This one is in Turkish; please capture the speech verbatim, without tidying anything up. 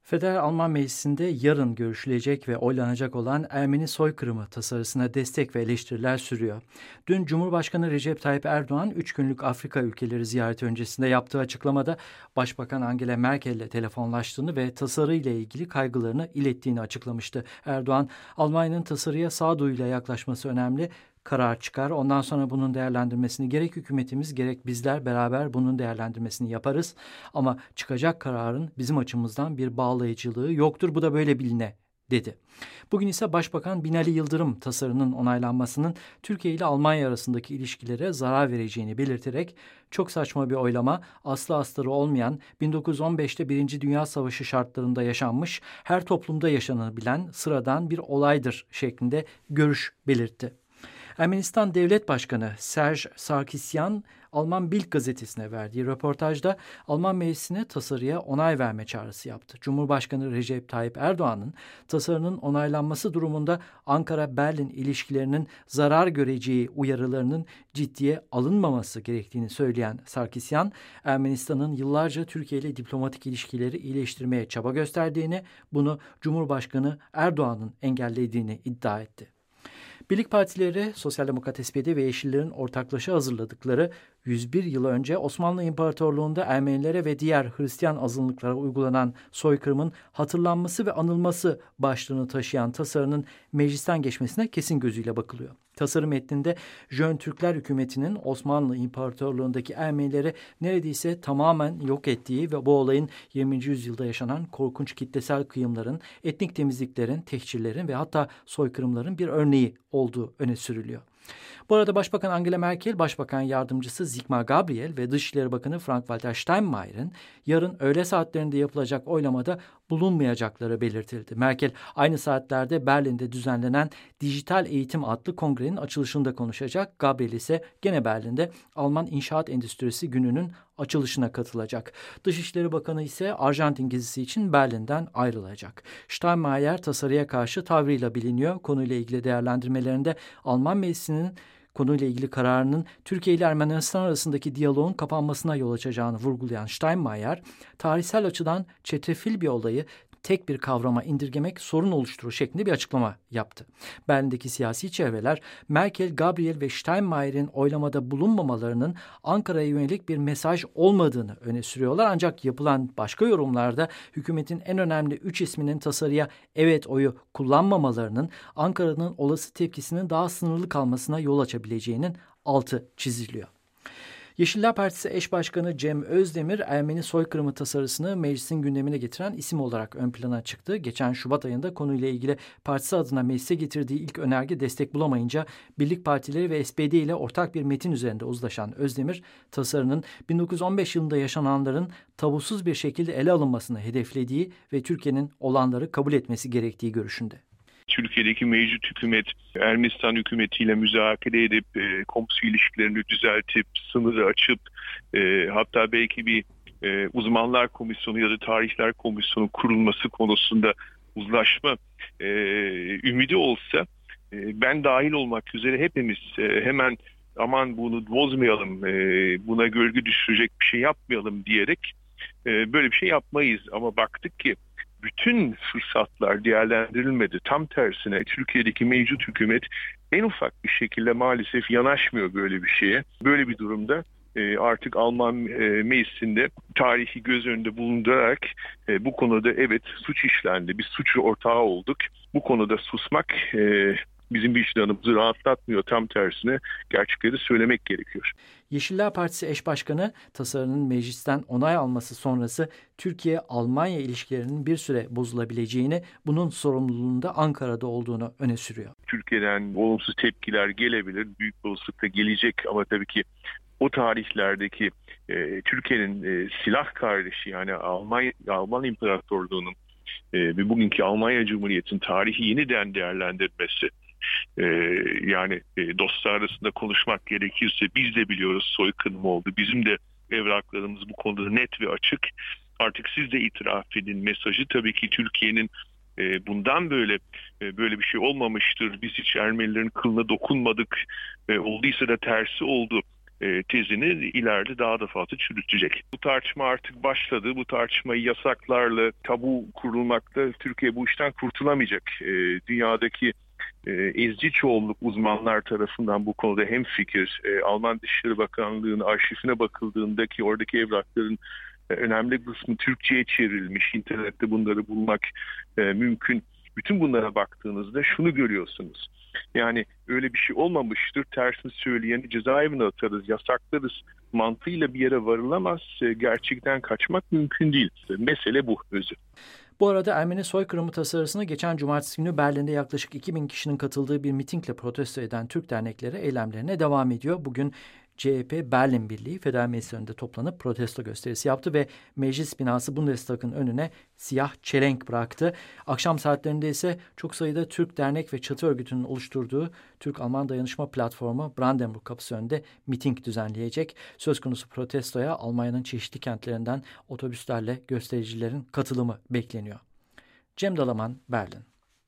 Federal Alman Meclisi'nde yarın görüşülecek ve oylanacak olan Ermeni soykırımı tasarısına destek ve eleştiriler sürüyor. Dün Cumhurbaşkanı Recep Tayyip Erdoğan üç günlük Afrika ülkeleri ziyareti öncesinde yaptığı açıklamada Başbakan Angela Merkel ile telefonlaştığını ve tasarıyla ilgili kaygılarını ilettiğini açıklamıştı. Erdoğan, Almanya'nın tasarıya sağduyuyla yaklaşması önemli. Karar çıkar. Ondan sonra bunun değerlendirmesini gerek hükümetimiz gerek bizler beraber bunun değerlendirmesini yaparız. Ama çıkacak kararın bizim açımızdan bir bağlayıcılığı yoktur. Bu da böyle biline dedi. Bugün ise Başbakan Binali Yıldırım tasarının onaylanmasının Türkiye ile Almanya arasındaki ilişkilere zarar vereceğini belirterek çok saçma bir oylama, aslı astarı olmayan bin dokuz yüz on beşte Birinci Dünya Savaşı şartlarında yaşanmış, her toplumda yaşanabilen sıradan bir olaydır şeklinde görüş belirtti. Ermenistan Devlet Başkanı Serj Sarkisyan, Alman Bild gazetesine verdiği röportajda Alman Meclisi'ne tasarıya onay verme çağrısı yaptı. Cumhurbaşkanı Recep Tayyip Erdoğan'ın tasarının onaylanması durumunda Ankara-Berlin ilişkilerinin zarar göreceği uyarılarının ciddiye alınmaması gerektiğini söyleyen Sarkisyan, Ermenistan'ın yıllarca Türkiye ile diplomatik ilişkileri iyileştirmeye çaba gösterdiğini, bunu Cumhurbaşkanı Erdoğan'ın engellediğini iddia etti. Birlik Partileri, Sosyal Demokrat S P D ve Yeşillerin ortaklaşa hazırladıkları yüz bir yıl önce Osmanlı İmparatorluğu'nda Ermenilere ve diğer Hristiyan azınlıklara uygulanan soykırımın hatırlanması ve anılması başlığını taşıyan tasarının meclisten geçmesine kesin gözüyle bakılıyor. Tasarı metninde Jön Türkler hükümetinin Osmanlı İmparatorluğu'ndaki Ermenileri neredeyse tamamen yok ettiği ve bu olayın yirminci yüzyılda yaşanan korkunç kitlesel kıyımların, etnik temizliklerin, tehcirlerin ve hatta soykırımların bir örneği olduğu öne sürülüyor. Bu arada Başbakan Angela Merkel, Başbakan Yardımcısı Sigmar Gabriel ve Dışişleri Bakanı Frank-Walter Steinmeier'in yarın öğle saatlerinde yapılacak oylamada bulunmayacakları belirtildi. Merkel aynı saatlerde Berlin'de düzenlenen Dijital Eğitim adlı kongrenin açılışında konuşacak. Gabriel ise gene Berlin'de Alman İnşaat Endüstrisi Günü'nün açılışına katılacak. Dışişleri Bakanı ise Arjantin gezisi için Berlin'den ayrılacak. Steinmeier tasarıya karşı tavrıyla biliniyor. Konuyla ilgili değerlendirmelerinde Alman Meclisi'nin konuyla ilgili kararının Türkiye ile Ermenistan arasındaki diyaloğun kapanmasına yol açacağını vurgulayan Steinmeier, tarihsel açıdan çetrefil bir olayı tek bir kavrama indirgemek sorun oluşturur şeklinde bir açıklama yaptı. Berlin'deki siyasi çevreler Merkel, Gabriel ve Steinmeier'in oylamada bulunmamalarının Ankara'ya yönelik bir mesaj olmadığını öne sürüyorlar. Ancak yapılan başka yorumlarda hükümetin en önemli üç isminin tasarıya evet oyu kullanmamalarının Ankara'nın olası tepkisinin daha sınırlı kalmasına yol açabileceğinin altı çiziliyor. Yeşiller Partisi eş başkanı Cem Özdemir, Ermeni soykırımı tasarısını meclisin gündemine getiren isim olarak ön plana çıktı. Geçen Şubat ayında konuyla ilgili partisi adına meclise getirdiği ilk önerge destek bulamayınca Birlik Partileri ve S P D ile ortak bir metin üzerinde uzlaşan Özdemir, tasarının bin dokuz yüz on beş yılında yaşananların tabusuz bir şekilde ele alınmasını hedeflediği ve Türkiye'nin olanları kabul etmesi gerektiği görüşünde. Türkiye'deki mevcut hükümet Ermenistan hükümetiyle müzakere edip e, komşu ilişkilerini düzeltip sınırı açıp e, hatta belki bir e, uzmanlar komisyonu ya da tarihler komisyonu kurulması konusunda uzlaşma e, ümidi olsa e, ben dahil olmak üzere hepimiz e, hemen aman bunu bozmayalım, e, buna gölge düşürecek bir şey yapmayalım diyerek e, böyle bir şey yapmayız. Ama baktık ki bütün fırsatlar değerlendirilmedi. Tam tersine Türkiye'deki mevcut hükümet en ufak bir şekilde maalesef yanaşmıyor böyle bir şeye. Böyle bir durumda artık Alman meclisinde tarihi göz önünde bulundurarak bu konuda evet suç işlendi, biz suç ortağı olduk. Bu konuda susmak bizim vicdanımızı rahatlatmıyor. Tam tersine gerçekleri söylemek gerekiyor. Yeşiller Partisi eş başkanı tasarının meclisten onay alması sonrası Türkiye-Almanya ilişkilerinin bir süre bozulabileceğini, bunun sorumluluğunda Ankara'da olduğunu öne sürüyor. Türkiye'den olumsuz tepkiler gelebilir, büyük olasılıkla gelecek ama tabii ki o tarihlerdeki e, Türkiye'nin e, silah kardeşi yani Almanya, Alman İmparatorluğu'nun e, ve bugünkü Almanya Cumhuriyeti'nin tarihi yeniden değerlendirmesi, Ee, yani e, dostlar arasında konuşmak gerekirse biz de biliyoruz soykırım oldu. Bizim de evraklarımız bu konuda net ve açık. Artık siz de itiraf edin mesajı tabii ki Türkiye'nin e, bundan böyle e, böyle bir şey olmamıştır. Biz hiç Ermenilerin kılına dokunmadık. E, olduysa da tersi oldu. e, tezini ileride daha da fazla çürütecek. Bu tartışma artık başladı. Bu tartışmayı yasaklarla tabu kurulmakta Türkiye bu işten kurtulamayacak. E, dünyadaki e, ezici çoğunluk uzmanlar tarafından bu konuda hemfikir. E, Alman Dışişleri Bakanlığı'nın arşivine bakıldığındaki oradaki evrakların e, önemli kısmı Türkçe'ye çevrilmiş. İnternette bunları bulmak e, mümkün. Bütün bunlara baktığınızda şunu görüyorsunuz. Yani öyle bir şey olmamıştır. Tersini söyleyeni cezaevine atarız, yasaklarız mantığıyla bir yere varılamaz. Gerçekten kaçmak mümkün değil. Mesele bu özü. Bu arada Ermeni soykırımı tasarısını geçen cumartesi günü Berlin'de yaklaşık iki bin kişinin katıldığı bir mitingle protesto eden Türk dernekleri eylemlerine devam ediyor. Bugün C H P Berlin Birliği Federal Meclis önünde toplanıp protesto gösterisi yaptı ve meclis binası Bundestag'ın önüne siyah çelenk bıraktı. Akşam saatlerinde ise çok sayıda Türk dernek ve çatı örgütünün oluşturduğu Türk-Alman Dayanışma Platformu Brandenburg Kapısı önünde miting düzenleyecek. Söz konusu protestoya Almanya'nın çeşitli kentlerinden otobüslerle göstericilerin katılımı bekleniyor. Cem Dalaman, Berlin.